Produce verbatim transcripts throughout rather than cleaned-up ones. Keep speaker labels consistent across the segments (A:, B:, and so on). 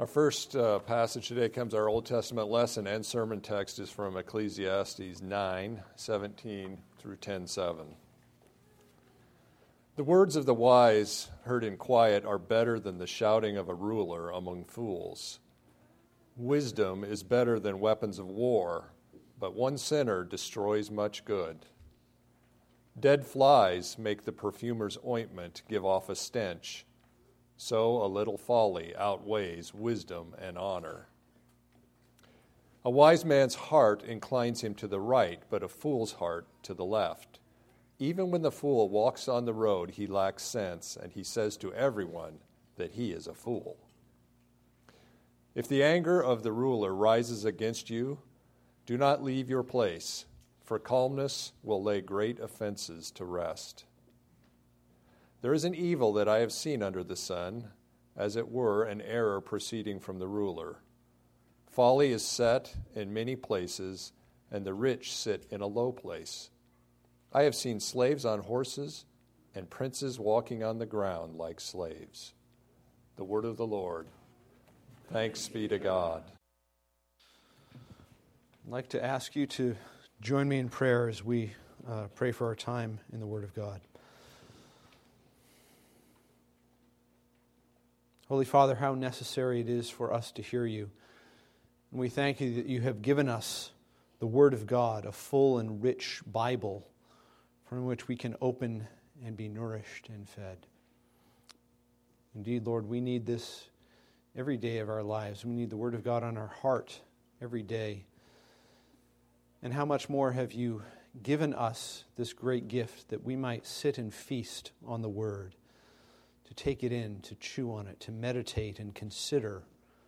A: Our first uh, passage today comes, our Old Testament lesson and sermon text is from Ecclesiastes nine, seventeen through ten seven. The words of the wise heard in quiet are better than the shouting of a ruler among fools. Wisdom is better than weapons of war, but one sinner destroys much good. Dead flies make the perfumer's ointment give off a stench. So a little folly outweighs wisdom and honor. A wise man's heart inclines him to the right, but a fool's heart to the left. Even when the fool walks on the road, he lacks sense, and he says to everyone that he is a fool. If the anger of the ruler rises against you, do not leave your place, for calmness will lay great offenses to rest. There is an evil that I have seen under the sun, as it were an error proceeding from the ruler. Folly is set in many places, and the rich sit in a low place. I have seen slaves on horses, and princes walking on the ground like slaves. The word of the Lord. Thanks be to God.
B: I'd like to ask you to join me in prayer as we uh, pray for our time in the Word of God. Holy Father, how necessary it is for us to hear you. And we thank you that you have given us the Word of God, a full and rich Bible from which we can open and be nourished and fed. Indeed, Lord, we need this every day of our lives. We need the Word of God on our heart every day. And how much more have you given us this great gift that we might sit and feast on the Word, to take it in, to chew on it, to meditate and consider,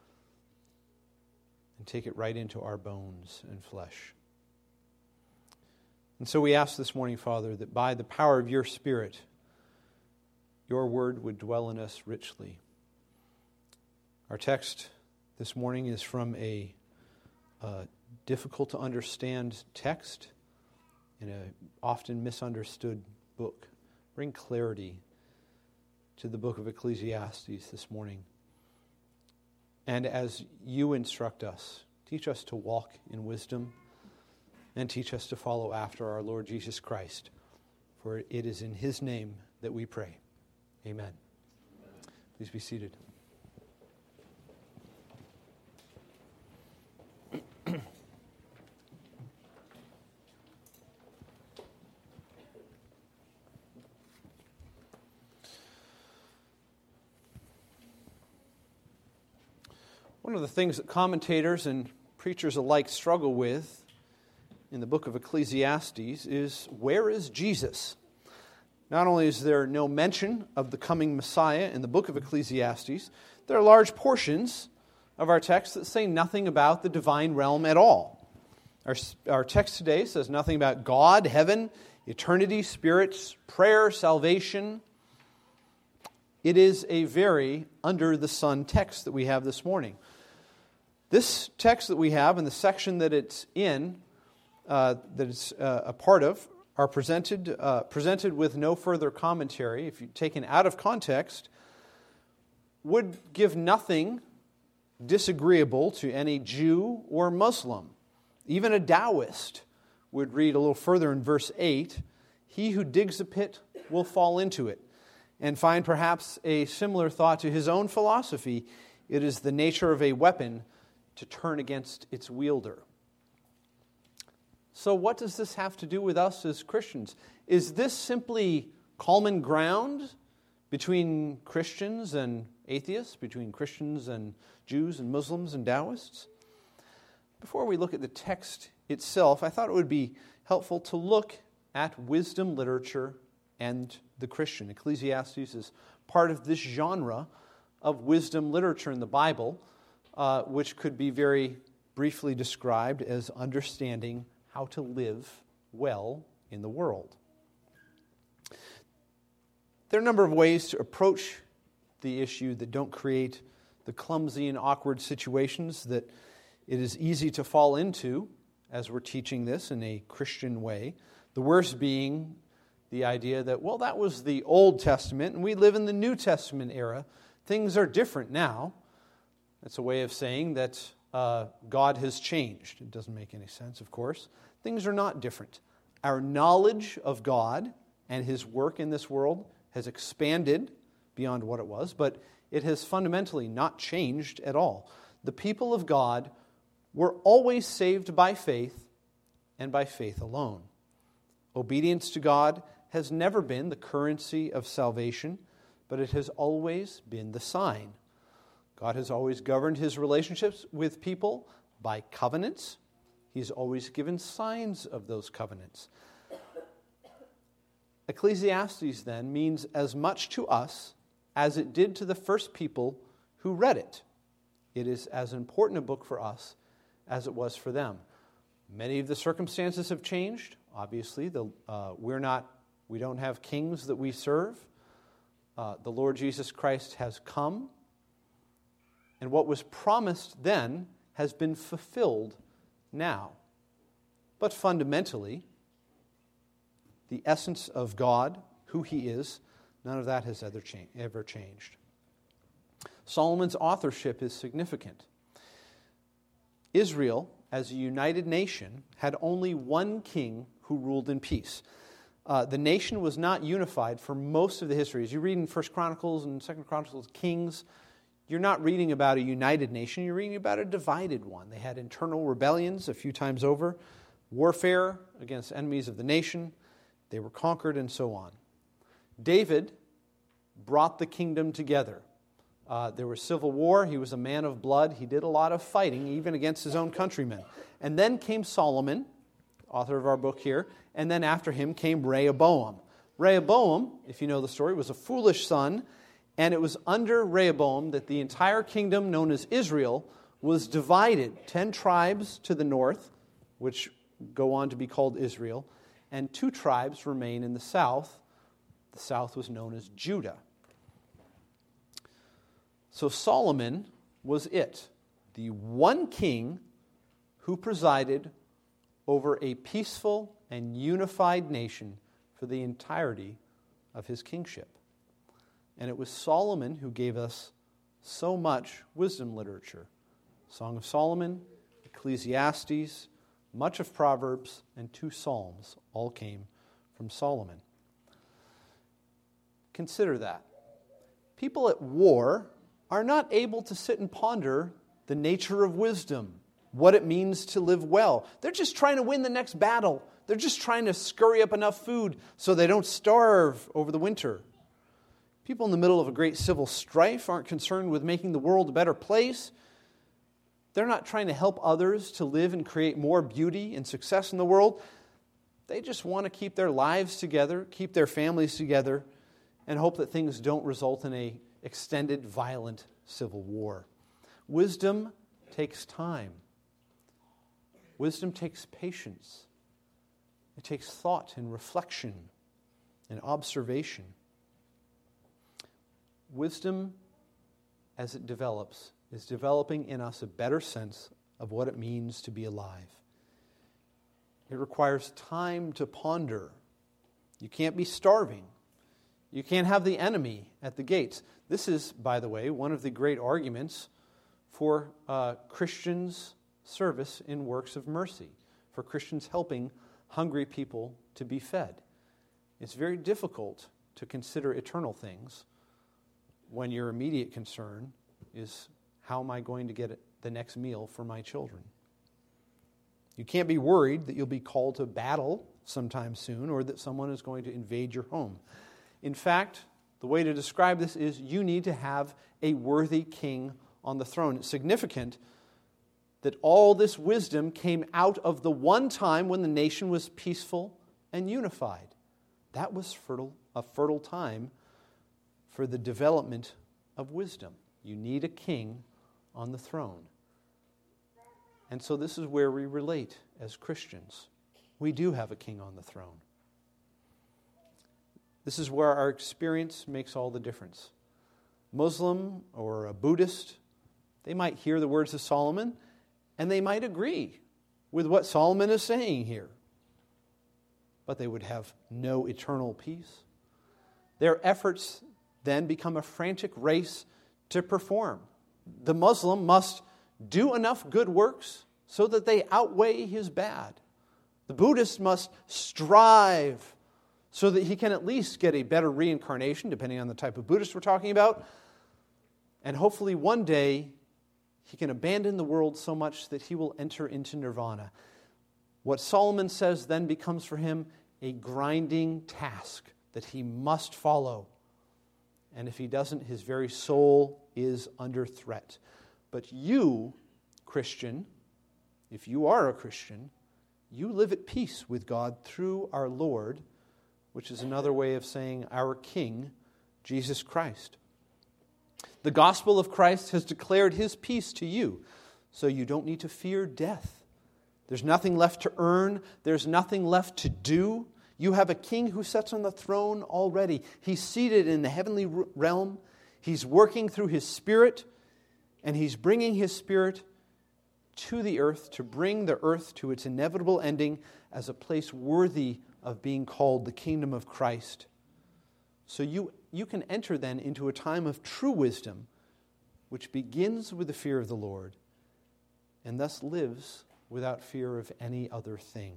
B: and take it right into our bones and flesh. And so we ask this morning, Father, that by the power of your Spirit, your Word would dwell in us richly. Our text this morning is from a uh, difficult to understand text in an often misunderstood book. Bring clarity to the book of Ecclesiastes this morning. And as you instruct us, teach us to walk in wisdom and teach us to follow after our Lord Jesus Christ. For it is in his name that we pray. Amen. Please be seated. One of the things that commentators and preachers alike struggle with in the book of Ecclesiastes is, where is Jesus? Not only is there no mention of the coming Messiah in the book of Ecclesiastes, there are large portions of our text that say nothing about the divine realm at all. Our, our text today says nothing about God, heaven, eternity, spirits, prayer, salvation. It is a very under-the-sun text that we have this morning. This text that we have and the section that it's in, uh, that it's uh, a part of, are presented uh, presented with no further commentary, if you taken out of context, would give nothing disagreeable to any Jew or Muslim. Even a Taoist would read a little further in verse eight, "He who digs a pit will fall into it," and find perhaps a similar thought to his own philosophy. It is the nature of a weapon to turn against its wielder. So what does this have to do with us as Christians? Is this simply common ground between Christians and atheists, between Christians and Jews and Muslims and Taoists? Before we look at the text itself, I thought it would be helpful to look at wisdom literature and the Christian. Ecclesiastes is part of this genre of wisdom literature in the Bible, uh, which could be very briefly described as understanding how to live well in the world. There are a number of ways to approach the issue that don't create the clumsy and awkward situations that it is easy to fall into as we're teaching this in a Christian way. The worst being the idea that, well, that was the Old Testament and we live in the New Testament era. Things are different now. That's a way of saying that uh, God has changed. It doesn't make any sense, of course. Things are not different. Our knowledge of God and His work in this world has expanded beyond what it was, but it has fundamentally not changed at all. The people of God were always saved by faith and by faith alone. Obedience to God has never been the currency of salvation, but it has always been the sign. God has always governed His relationships with people by covenants. He's always given signs of those covenants. Ecclesiastes, then, means as much to us as it did to the first people who read it. It is as important a book for us as it was for them. Many of the circumstances have changed. Obviously, the, uh, we're not, we don't have kings that we serve. Uh, the Lord Jesus Christ has come, and what was promised then has been fulfilled now. But fundamentally, the essence of God, who He is, none of that has ever changed. Solomon's authorship is significant. Israel, as a united nation, had only one king who ruled in peace. Uh, the nation was not unified for most of the history. As you read in First Chronicles and Second Chronicles, Kings, you're not reading about a united nation, you're reading about a divided one. They had internal rebellions a few times over, warfare against enemies of the nation, they were conquered, and so on. David brought the kingdom together. Uh, there was civil war. He was a man of blood. He did a lot of fighting, even against his own countrymen. And then came Solomon, author of our book here, and then after him came Rehoboam. Rehoboam, if you know the story, was a foolish son, and it was under Rehoboam that the entire kingdom known as Israel was divided. Ten tribes to the north, which go on to be called Israel, and two tribes remain in the south. The south was known as Judah. So Solomon was it, the one king who presided over a peaceful and unified nation for the entirety of his kingship. And it was Solomon who gave us so much wisdom literature. Song of Solomon, Ecclesiastes, much of Proverbs, and two Psalms all came from Solomon. Consider that. People at war are not able to sit and ponder the nature of wisdom, what it means to live well. They're just trying to win the next battle. They're just trying to scurry up enough food so they don't starve over the winter. People in the middle of a great civil strife aren't concerned with making the world a better place. They're not trying to help others to live and create more beauty and success in the world. They just want to keep their lives together, keep their families together, and hope that things don't result in a extended, violent civil war. Wisdom takes time. Wisdom takes patience. It takes thought and reflection and observation. Wisdom, as it develops, is developing in us a better sense of what it means to be alive. It requires time to ponder. You can't be starving. You can't have the enemy at the gates. This is, by the way, one of the great arguments for uh, Christians' service in works of mercy, for Christians helping hungry people to be fed. It's very difficult to consider eternal things when your immediate concern is, how am I going to get the next meal for my children? You can't be worried that you'll be called to battle sometime soon or that someone is going to invade your home. In fact, the way to describe this is you need to have a worthy king on the throne. It's significant that all this wisdom came out of the one time when the nation was peaceful and unified. That was fertile, a fertile time for the development of wisdom. You need a king on the throne. And so this is where we relate as Christians. We do have a king on the throne. This is where our experience makes all the difference. Muslim or a Buddhist, they might hear the words of Solomon and they might agree with what Solomon is saying here. But they would have no eternal peace. Their efforts then become a frantic race to perform, The Muslim must do enough good works so that they outweigh his bad. The Buddhist must strive so that he can at least get a better reincarnation, depending on the type of Buddhist we're talking about. And hopefully one day he can abandon the world so much that he will enter into nirvana. What Solomon says then becomes for him a grinding task that he must follow. And if he doesn't, his very soul is under threat. But you, Christian, if you are a Christian, you live at peace with God through our Lord, which is another way of saying our King, Jesus Christ. The gospel of Christ has declared his peace to you, so you don't need to fear death. There's nothing left to earn. There's nothing left to do. You have a king who sits on the throne already. He's seated in the heavenly realm. He's working through his Spirit, and he's bringing his Spirit to the earth to bring the earth to its inevitable ending as a place worthy of being called the kingdom of Christ. So you, you can enter then into a time of true wisdom, which begins with the fear of the Lord, and thus lives without fear of any other thing.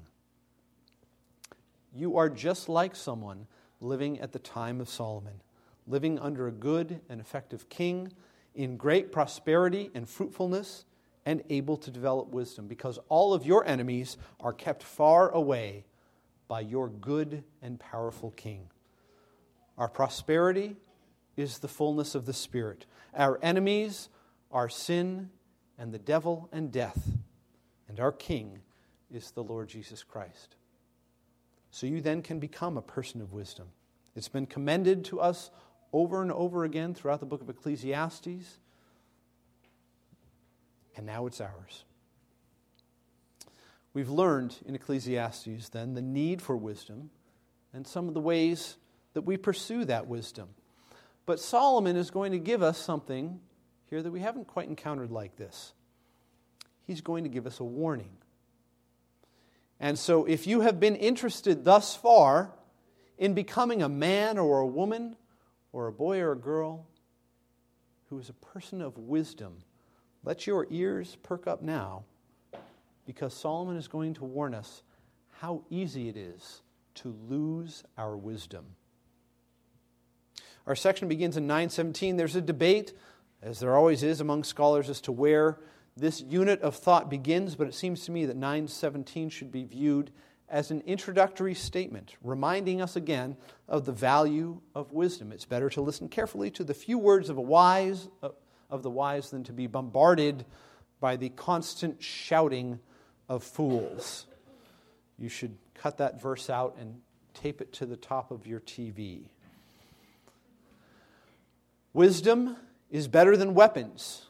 B: You are just like someone living at the time of Solomon, living under a good and effective king, in great prosperity and fruitfulness, and able to develop wisdom, because all of your enemies are kept far away by your good and powerful king. Our prosperity is the fullness of the Spirit. Our enemies are sin and the devil and death. And our King is the Lord Jesus Christ. So you then can become a person of wisdom. It's been commended to us over and over again throughout the book of Ecclesiastes. And now it's ours. We've learned in Ecclesiastes then the need for wisdom and some of the ways that we pursue that wisdom. But Solomon is going to give us something here that we haven't quite encountered like this. He's going to give us a warning. And so if you have been interested thus far in becoming a man or a woman or a boy or a girl who is a person of wisdom, let your ears perk up now, because Solomon is going to warn us how easy it is to lose our wisdom. Our section begins in nine seventeen. There's a debate, as there always is among scholars, as to where this unit of thought begins, but it seems to me that nine seventeen should be viewed as an introductory statement, reminding us again of the value of wisdom. It's better to listen carefully to the few words of a wise of the wise than to be bombarded by the constant shouting of fools. You should cut that verse out and tape it to the top of your T V. Wisdom is better than weapons,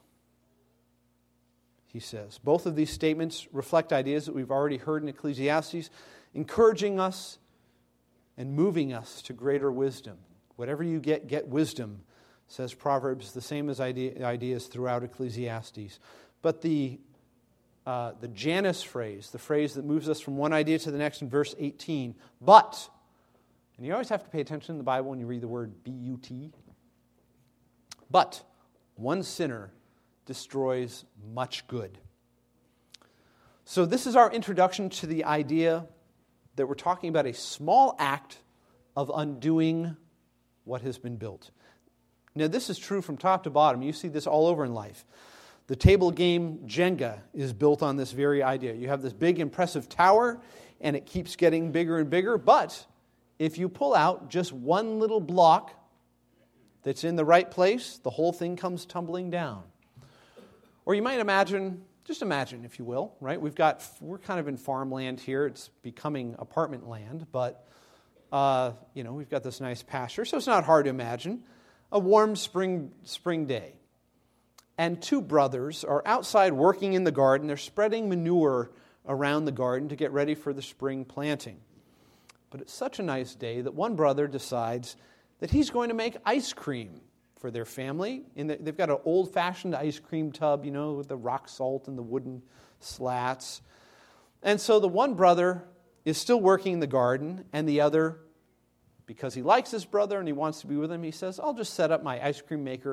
B: he says. Both of these statements reflect ideas that we've already heard in Ecclesiastes, encouraging us and moving us to greater wisdom. Whatever you get, get wisdom, says Proverbs, the same as idea, ideas throughout Ecclesiastes. But the uh, the Janus phrase, the phrase that moves us from one idea to the next in verse eighteen, but, and you always have to pay attention in the Bible when you read the word B U T, but one sinner destroys much good. So this is our introduction to the idea that we're talking about a small act of undoing what has been built. Now, this is true from top to bottom. You see this all over in life. The table game Jenga is built on this very idea. You have this big, impressive tower, and it keeps getting bigger and bigger. But if you pull out just one little block that's in the right place, the whole thing comes tumbling down. Or you might imagine, just imagine, if you will, right? We've got, we're kind of in farmland here. It's becoming apartment land, but, uh, you know, we've got this nice pasture, so it's not hard to imagine. A warm spring spring day. And two brothers are outside working in the garden. They're spreading manure around the garden to get ready for the spring planting. But it's such a nice day that one brother decides that he's going to make ice cream for their family. And they've got an old-fashioned ice cream tub, you know, with the rock salt and the wooden slats. And so the one brother is still working in the garden, and the other, because he likes his brother and he wants to be with him, he says, I'll just set up my ice cream maker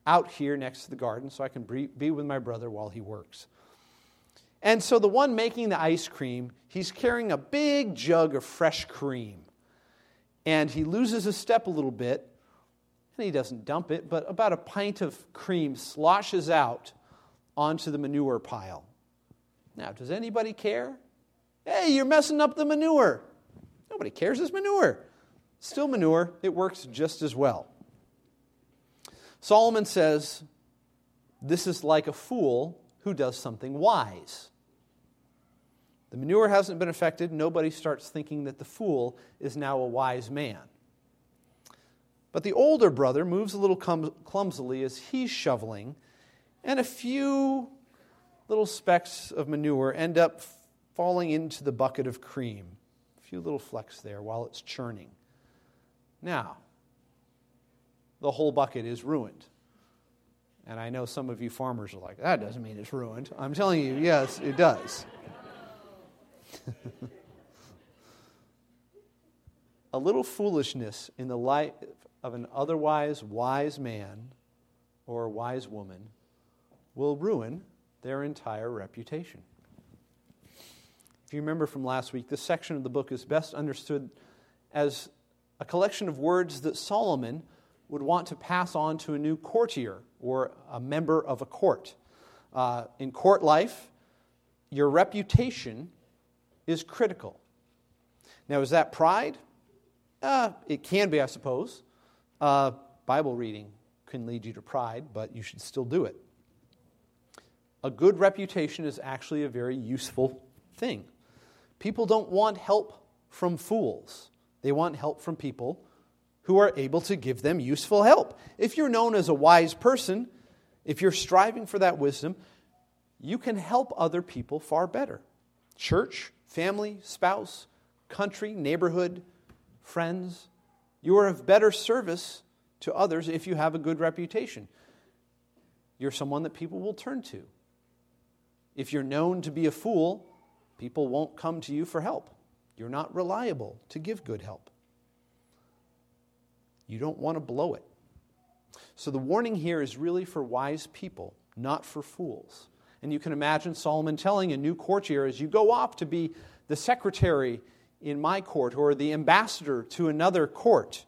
B: out here next to the garden so I can be with my brother while he works. And so the one making the ice cream, he's carrying a big jug of fresh cream. And he loses his step a little bit, and he doesn't dump it, but about a pint of cream sloshes out onto the manure pile. Now, does anybody care? Hey, you're messing up the manure. Nobody cares, it's manure. Still manure, it works just as well. Solomon says, this is like a fool who does something wise. The manure hasn't been affected. Nobody starts thinking that the fool is now a wise man. But the older brother moves a little clumsily as he's shoveling, and a few little specks of manure end up falling into the bucket of cream. A few little flecks there while it's churning. Now, the whole bucket is ruined. And I know some of you farmers are like, that doesn't mean it's ruined. I'm telling you, yes, it does. A little foolishness in the life of an otherwise wise man or wise woman will ruin their entire reputation. If you remember from last week, this section of the book is best understood as a collection of words that Solomon would want to pass on to a new courtier or a member of a court. Uh, in court life, your reputation is critical. Now, is that pride? Uh, it can be, I suppose. Uh, Bible reading can lead you to pride, but you should still do it. A good reputation is actually a very useful thing. People don't want help from fools. They want help from people who are able to give them useful help. If you're known as a wise person, if you're striving for that wisdom, you can help other people far better. Church, family, spouse, country, neighborhood, friends. You are of better service to others if you have a good reputation. You're someone that people will turn to. If you're known to be a fool, people won't come to you for help. You're not reliable to give good help. You don't want to blow it. So the warning here is really for wise people, not for fools. And you can imagine Solomon telling a new courtier, as you go off to be the secretary in my court or the ambassador to another court,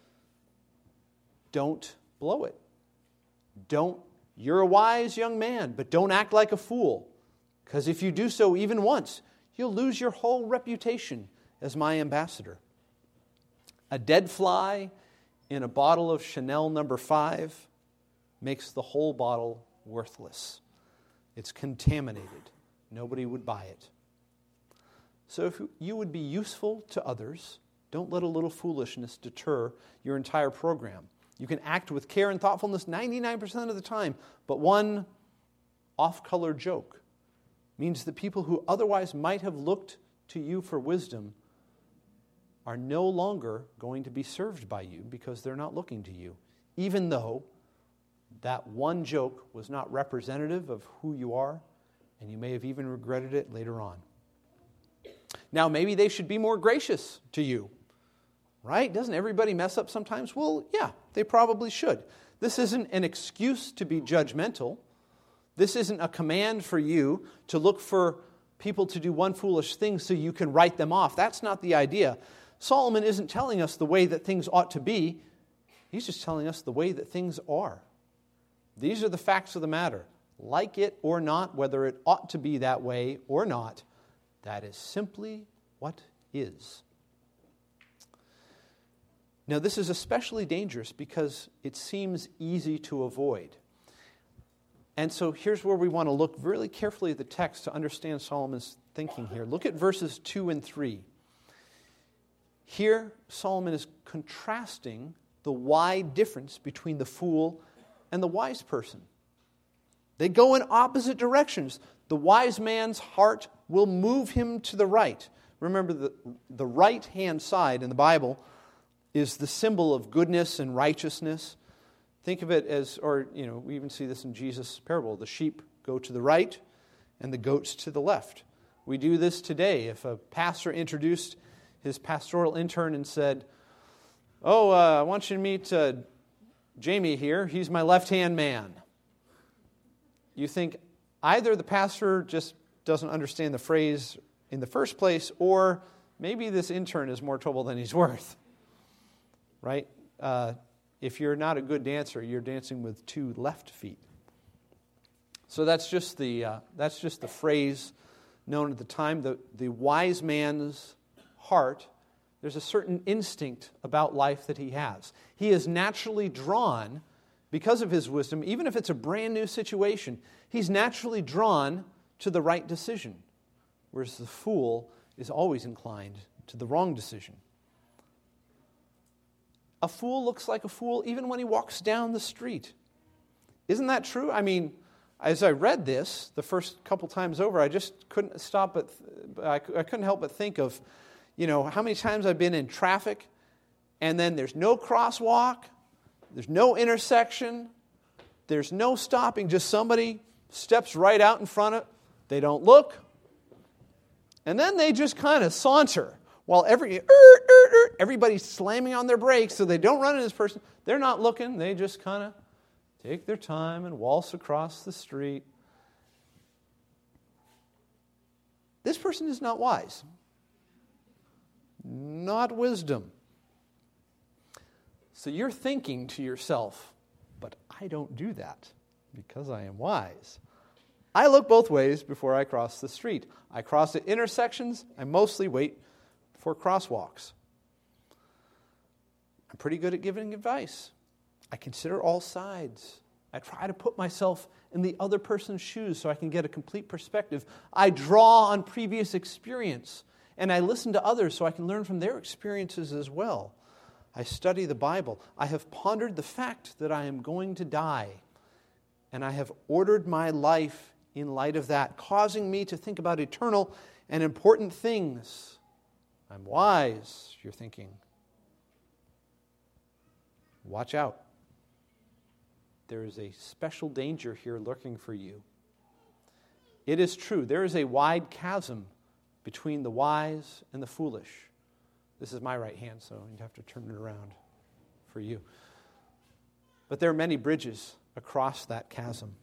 B: don't blow it. Don't, you're a wise young man, but don't act like a fool. Because if you do so even once, you'll lose your whole reputation as my ambassador. A dead fly in a bottle of Chanel number five makes the whole bottle worthless. It's contaminated. Nobody would buy it. So if you would be useful to others, don't let a little foolishness deter your entire program. You can act with care and thoughtfulness ninety-nine percent of the time, but one off-color joke means that people who otherwise might have looked to you for wisdom are no longer going to be served by you because they're not looking to you, even though that one joke was not representative of who you are, and you may have even regretted it later on. Now, maybe they should be more gracious to you, right? Doesn't everybody mess up sometimes? Well, yeah, they probably should. This isn't an excuse to be judgmental. This isn't a command for you to look for people to do one foolish thing so you can write them off. That's not the idea. Solomon isn't telling us the way that things ought to be. He's just telling us the way that things are. These are the facts of the matter. Like it or not, whether it ought to be that way or not, that is simply what is. Now, this is especially dangerous because it seems easy to avoid. And so here's where we want to look really carefully at the text to understand Solomon's thinking here. Look at verses two and three. Here, Solomon is contrasting the wide difference between the fool and the wise person. They go in opposite directions. The wise man's heart will move him to the right. Remember, the, the right-hand side in the Bible is the symbol of goodness and righteousness. Think of it as, or, you know, we even see this in Jesus' parable. The sheep go to the right and the goats to the left. We do this today. If a pastor introduced his pastoral intern and said, oh, uh, I want you to meet uh, Jamie here, he's my left-hand man. You think either the pastor just doesn't understand the phrase in the first place, or maybe this intern is more trouble than he's worth, right? Uh, if you're not a good dancer, you're dancing with two left feet. So that's just the uh, that's just the phrase known at the time. The, the wise man's heart, there's a certain instinct about life that he has. He is naturally drawn, because of his wisdom, even if it's a brand new situation, he's naturally drawn to the right decision, whereas the fool is always inclined to the wrong decision. A fool looks like a fool even when he walks down the street. Isn't that true? I mean, as I read this the first couple times over, I just couldn't stop but I couldn't help but think of, you know, how many times I've been in traffic and then there's no crosswalk, there's no intersection, there's no stopping, just somebody steps right out in front of, they don't look, and then they just kind of saunter while every er, er, er, everybody's slamming on their brakes so they don't run into this person. They're not looking, they just kind of take their time and waltz across the street. This person is not wise. Not wisdom. So you're thinking to yourself, but I don't do that because I am wise. I look both ways before I cross the street. I cross at intersections. I mostly wait for crosswalks. I'm pretty good at giving advice. I consider all sides. I try to put myself in the other person's shoes so I can get a complete perspective. I draw on previous experience, and I listen to others so I can learn from their experiences as well. I study the Bible. I have pondered the fact that I am going to die, and I have ordered my life in light of that, causing me to think about eternal and important things. I'm wise, you're thinking. Watch out. There is a special danger here lurking for you. It is true, there is a wide chasm between the wise and the foolish. This is my right hand, so you'd have to turn it around for you. But there are many bridges across that chasm.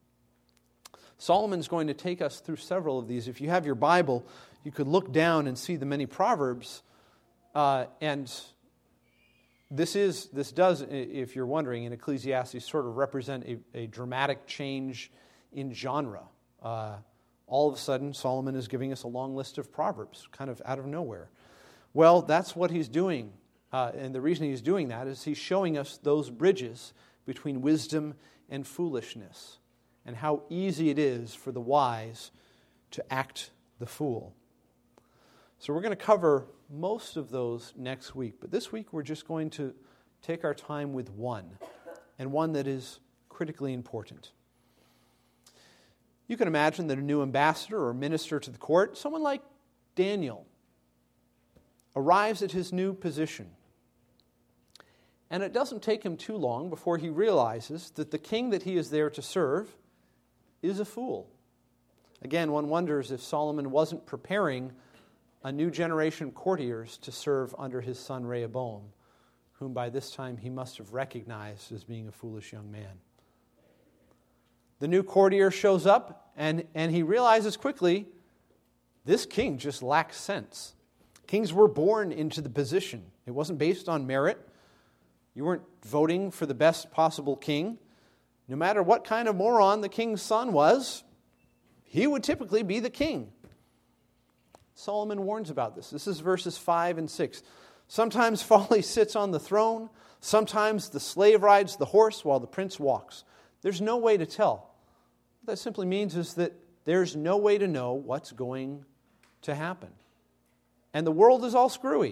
B: Solomon's going to take us through several of these. If you have your Bible, you could look down and see the many Proverbs. Uh, and this is this does, if you're wondering, in Ecclesiastes sort of represent a, a dramatic change in genre. Uh, all of a sudden, Solomon is giving us a long list of Proverbs, kind of out of nowhere. Well, that's what he's doing. Uh, and the reason he's doing that is he's showing us those bridges between wisdom and foolishness, and how easy it is for the wise to act the fool. So we're going to cover most of those next week. But this week we're just going to take our time with one, and one that is critically important. You can imagine that a new ambassador or minister to the court, someone like Daniel, arrives at his new position. And it doesn't take him too long before he realizes that the king that he is there to serve is a fool. Again, one wonders if Solomon wasn't preparing a new generation of courtiers to serve under his son Rehoboam, whom by this time he must have recognized as being a foolish young man. The new courtier shows up, and, and he realizes quickly, this king just lacks sense. Kings were born into the position. It wasn't based on merit. You weren't voting for the best possible king. No matter what kind of moron the king's son was, he would typically be the king. Solomon warns about this. This is verses five and six. Sometimes folly sits on the throne. Sometimes the slave rides the horse while the prince walks. There's no way to tell. What that simply means is that there's no way to know what's going to happen. And the world is all screwy.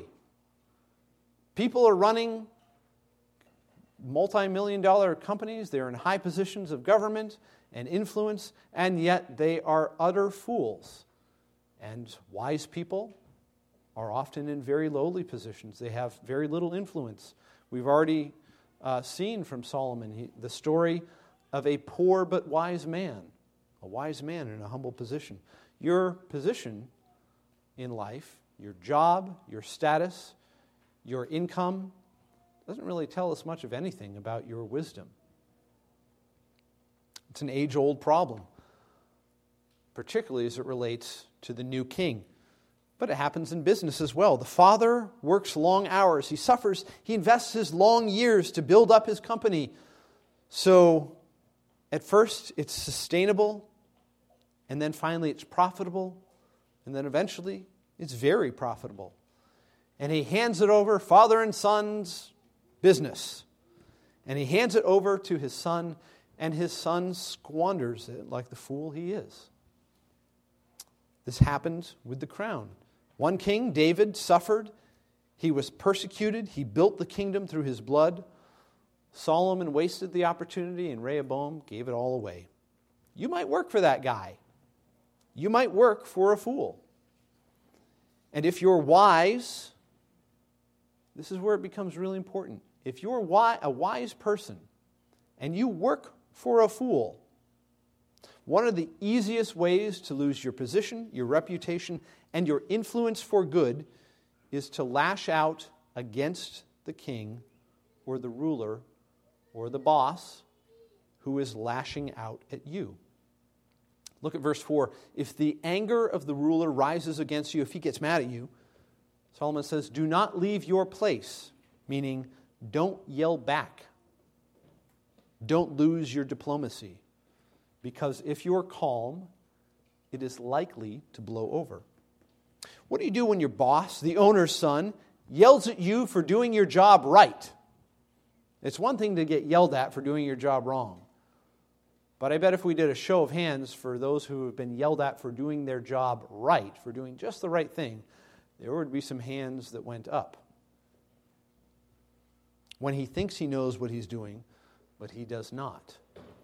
B: People are running multi-million dollar companies. They're in high positions of government and influence, and yet they are utter fools. And wise people are often in very lowly positions. They have very little influence. We've already uh, seen from Solomon he, the story of a poor but wise man, a wise man in a humble position. Your position in life, your job, your status, your income, doesn't really tell us much of anything about your wisdom. It's an age-old problem, particularly as it relates to the new king. But it happens in business as well. The father works long hours. He suffers. He invests his long years to build up his company. So at first it's sustainable, and then finally it's profitable, and then eventually it's very profitable. And he hands it over, father and son's business. And he hands it over to his son, and his son squanders it like the fool he is. This happened with the crown. One king, David, suffered. He was persecuted. He built the kingdom through his blood. Solomon wasted the opportunity, and Rehoboam gave it all away. You might work for that guy. You might work for a fool. And if you're wise, this is where it becomes really important. If you're a wise person and you work for a fool, one of the easiest ways to lose your position, your reputation, and your influence for good is to lash out against the king or the ruler or the boss who is lashing out at you. Look at verse four. If the anger of the ruler rises against you, if he gets mad at you, Solomon says, do not leave your place, meaning don't yell back. Don't lose your diplomacy, because if you're calm, it is likely to blow over. What do you do when your boss, the owner's son, yells at you for doing your job right? It's one thing to get yelled at for doing your job wrong. But I bet if we did a show of hands for those who have been yelled at for doing their job right, for doing just the right thing, there would be some hands that went up. When he thinks he knows what he's doing, but he does not.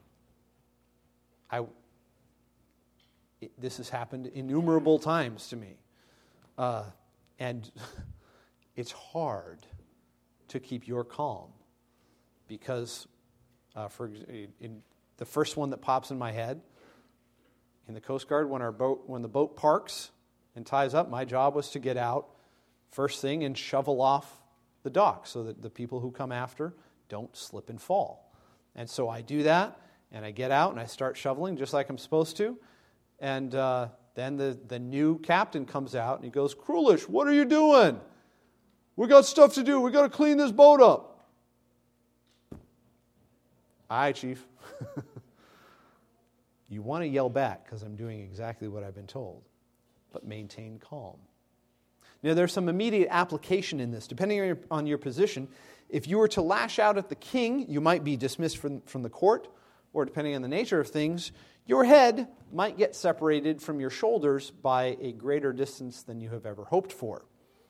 B: I, it, this has happened innumerable times to me. Uh, and it's hard to keep your calm because, uh, for in the first one that pops in my head, in the Coast Guard, when our boat, when the boat parks and ties up, my job was to get out first thing and shovel off the dock so that the people who come after don't slip and fall. And so I do that, and I get out and I start shoveling just like I'm supposed to. And uh, then the, the new captain comes out and he goes, Krulish, what are you doing? We got stuff to do. We got to clean this boat up. Aye, Chief. You want to yell back because I'm doing exactly what I've been told, but maintain calm. Now, there's some immediate application in this. Depending on your, on your position, if you were to lash out at the king, you might be dismissed from, from the court, or depending on the nature of things, your head might get separated from your shoulders by a greater distance than you have ever hoped for.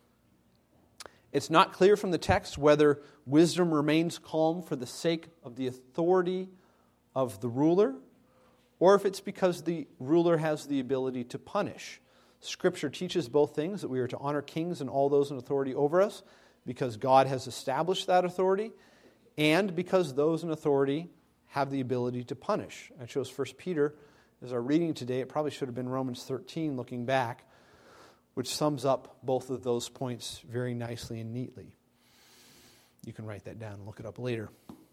B: It's not clear from the text whether wisdom remains calm for the sake of the authority of the ruler, or if it's because the ruler has the ability to punish. Scripture teaches both things, that we are to honor kings and all those in authority over us, because God has established that authority, and because those in authority have the ability to punish. I chose First Peter as our reading today. It probably should have been Romans thirteen, looking back, which sums up both of those points very nicely and neatly. You can write that down and look it up later.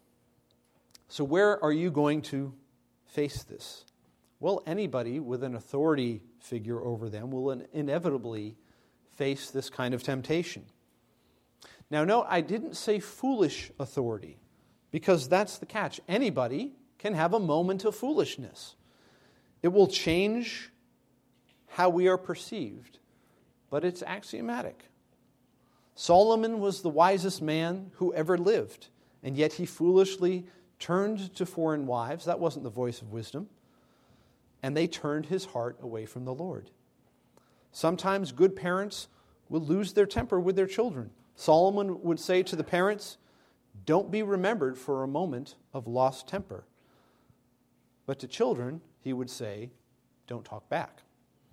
B: So where are you going to face this? Well, anybody with an authority figure over them will inevitably face this kind of temptation. Now, note, I didn't say foolish authority, because that's the catch. Anybody can have a moment of foolishness. It will change how we are perceived, but it's axiomatic. Solomon was the wisest man who ever lived, and yet he foolishly turned to foreign wives. That wasn't the voice of wisdom. And they turned his heart away from the Lord. Sometimes good parents will lose their temper with their children. Solomon would say to the parents, don't be remembered for a moment of lost temper. But to children, he would say, don't talk back.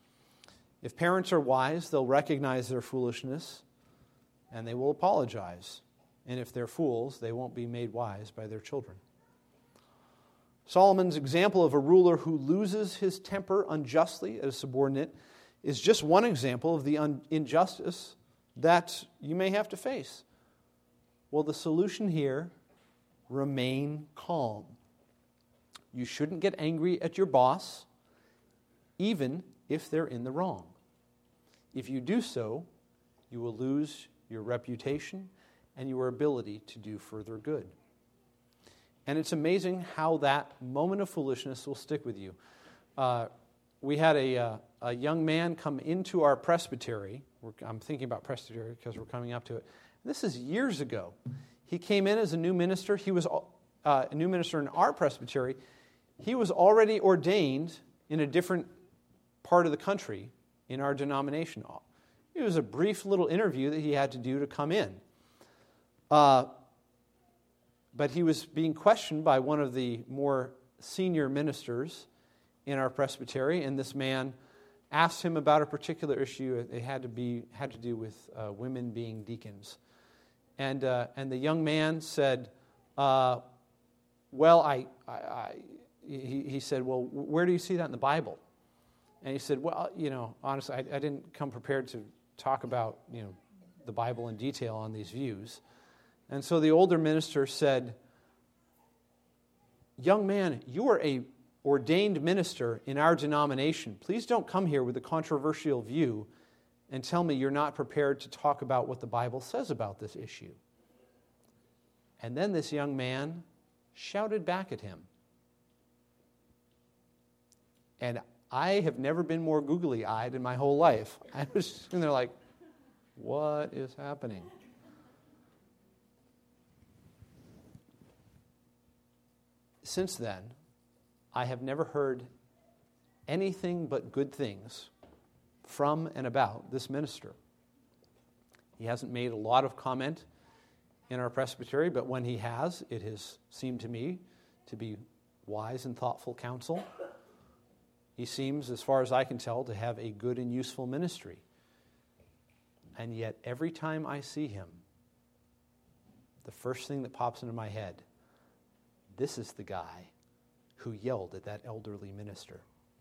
B: If parents are wise, they'll recognize their foolishness and they will apologize. And if they're fools, they won't be made wise by their children. Solomon's example of a ruler who loses his temper unjustly as a subordinate is just one example of the un- injustice that you may have to face. Well, the solution here, remain calm. You shouldn't get angry at your boss, even if they're in the wrong. If you do so, you will lose your reputation and your ability to do further good. And it's amazing how that moment of foolishness will stick with you. Uh, we had a, uh, a young man come into our presbytery. We're, I'm thinking about presbytery because we're coming up to it. This is years ago. He came in as a new minister. He was uh, a new minister in our presbytery. He was already ordained in a different part of the country in our denomination. It was a brief little interview that he had to do to come in. Uh, but he was being questioned by one of the more senior ministers in our presbytery, and this man asked him about a particular issue. It had to be had to do with uh, women being deacons. And uh, and the young man said, uh, well, I, I, I he, he said, well, where do you see that in the Bible? And he said, well, you know, honestly, I, I didn't come prepared to talk about, you know, the Bible in detail on these views. And so the older minister said, young man, you are a ordained minister in our denomination. Please don't come here with a controversial view and tell me you're not prepared to talk about what the Bible says about this issue. And then this young man shouted back at him. And I have never been more googly-eyed in my whole life. I was sitting there like, what is happening? Since then, I have never heard anything but good things from and about this minister. He hasn't made a lot of comment in our presbytery, but when he has, it has seemed to me to be wise and thoughtful counsel. He seems, as far as I can tell, to have a good and useful ministry. And yet, every time I see him, the first thing that pops into my head, this is the guy who yelled at that elderly minister.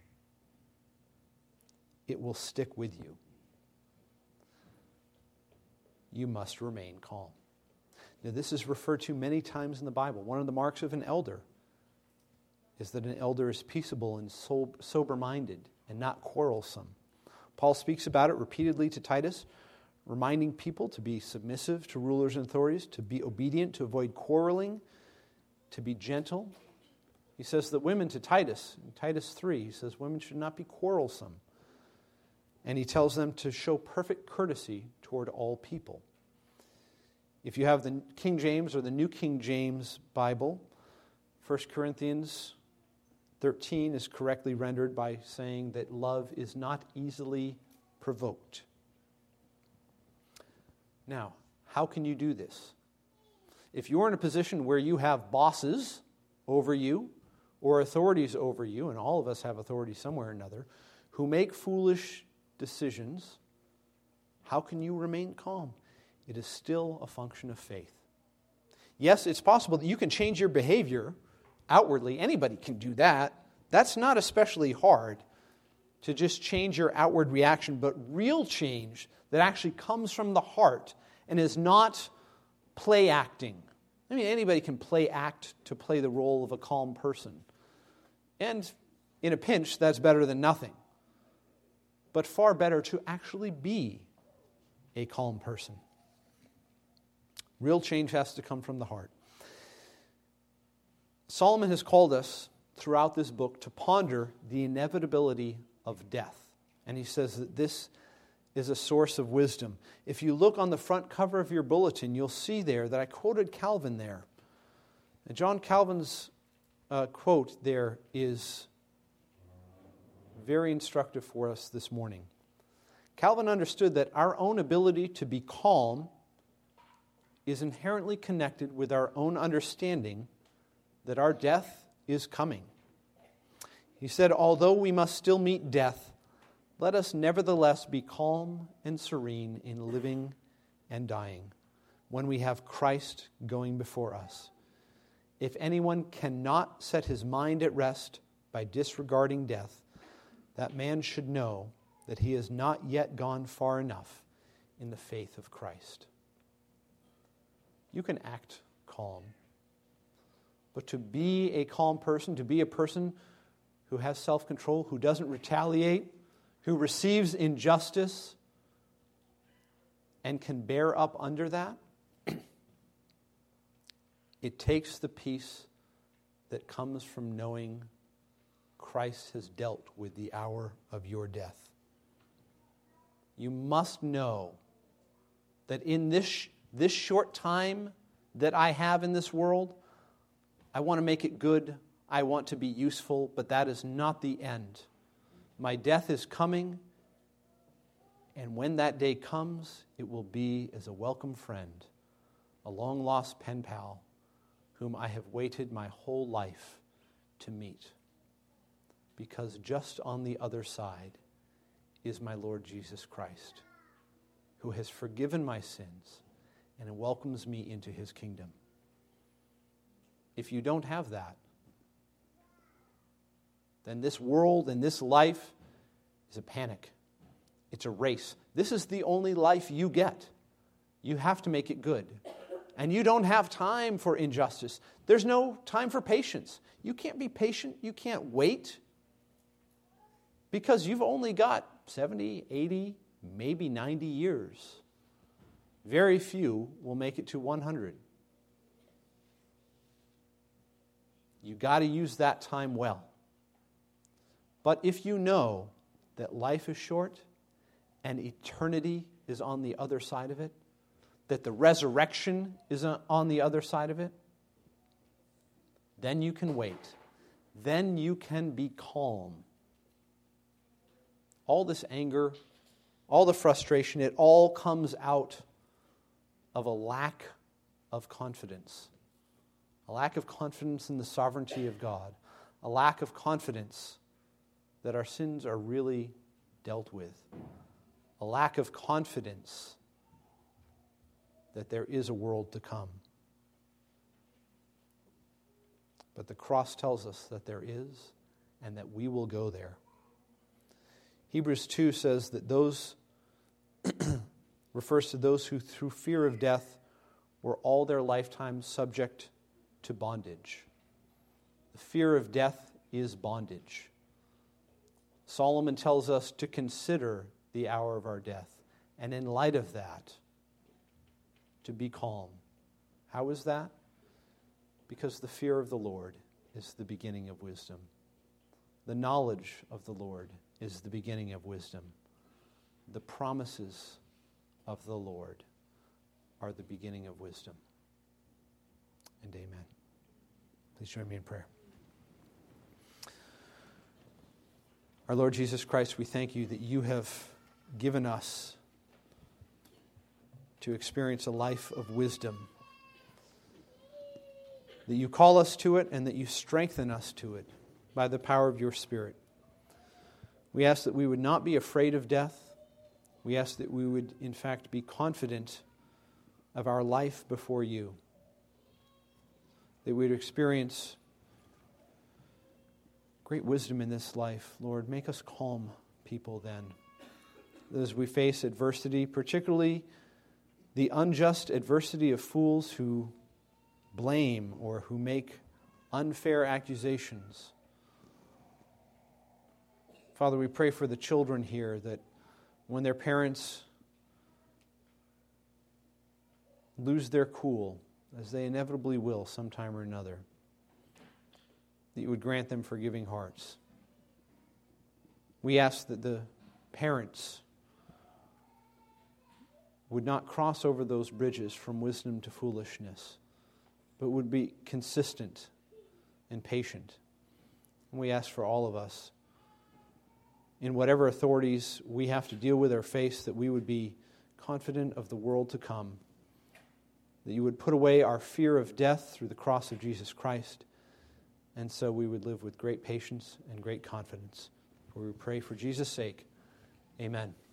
B: It will stick with you. You must remain calm. Now, this is referred to many times in the Bible. One of the marks of an elder is that an elder is peaceable and sober-minded and not quarrelsome. Paul speaks about it repeatedly to Titus, reminding people to be submissive to rulers and authorities, to be obedient, to avoid quarreling, to be gentle. He says that women to Titus, in Titus three, he says women should not be quarrelsome. And he tells them to show perfect courtesy toward all people. If you have the King James or the New King James Bible, First Corinthians thirteen is correctly rendered by saying that love is not easily provoked. Now, how can you do this? If you're in a position where you have bosses over you or authorities over you, and all of us have authority somewhere or another, who make foolish decisions, how can you remain calm? It is still a function of faith. Yes, it's possible that you can change your behavior outwardly. Anybody can do that. That's not especially hard to just change your outward reaction, but real change that actually comes from the heart and is not play acting. I mean, anybody can play act to play the role of a calm person. And in a pinch, that's better than nothing. But far better to actually be a calm person. Real change has to come from the heart. Solomon has called us throughout this book to ponder the inevitability of death. And he says that this is a source of wisdom. If you look on the front cover of your bulletin, you'll see there that I quoted Calvin there. And John Calvin's uh, quote there is very instructive for us this morning. Calvin understood that our own ability to be calm is inherently connected with our own understanding that our death is coming. He said, although we must still meet death, let us nevertheless be calm and serene in living and dying when we have Christ going before us. If anyone cannot set his mind at rest by disregarding death, that man should know that he has not yet gone far enough in the faith of Christ. you can act calm. But to be a calm person, to be a person who has self-control, who doesn't retaliate, who receives injustice and can bear up under that, it takes the peace that comes from knowing Christ has dealt with the hour of your death. You must know that in this, this short time that I have in this world, I want to make it good, I want to be useful, but that is not the end. My death is coming, and when that day comes, it will be as a welcome friend, a long-lost pen pal, whom I have waited my whole life to meet. Because just on the other side is my Lord Jesus Christ, who has forgiven my sins and welcomes me into his kingdom. If you don't have that, then this world and this life is a panic. It's a race. This is the only life you get. You have to make it good. And you don't have time for injustice. There's no time for patience. You can't be patient. You can't wait. Because you've only got seventy, eighty, maybe ninety years. Very few will make it to one hundred. You've got to use that time well. But if you know that life is short and eternity is on the other side of it, that the resurrection is on the other side of it, then you can wait. Then you can be calm. All this anger, all the frustration, it all comes out of a lack of confidence. A lack of confidence in the sovereignty of God. A lack of confidence that our sins are really dealt with. A lack of confidence that there is a world to come. But the cross tells us that there is and that we will go there. Hebrews two says that those refers to those who through fear of death were all their lifetime subject to bondage. The fear of death is bondage. Solomon tells us to consider the hour of our death, and in light of that, to be calm. How is that? Because the fear of the Lord is the beginning of wisdom. The knowledge of the Lord is the beginning of wisdom. The promises of the Lord are the beginning of wisdom. And amen. Please join me in prayer. Our Lord Jesus Christ, we thank you that you have given us to experience a life of wisdom. That you call us to it and that you strengthen us to it by the power of your Spirit. We ask that we would not be afraid of death. We ask that we would, in fact, be confident of our life before you. That we would experience great wisdom in this life. Lord, make us calm people then. As we face adversity, particularly the unjust adversity of fools who blame or who make unfair accusations. Father, we pray for the children here that when their parents lose their cool, as they inevitably will sometime or another, that you would grant them forgiving hearts. We ask that the parents would not cross over those bridges from wisdom to foolishness, but would be consistent and patient. And we ask for all of us, in whatever authorities we have to deal with or face, that we would be confident of the world to come, that you would put away our fear of death through the cross of Jesus Christ, and so we would live with great patience and great confidence. For we pray for Jesus' sake. Amen.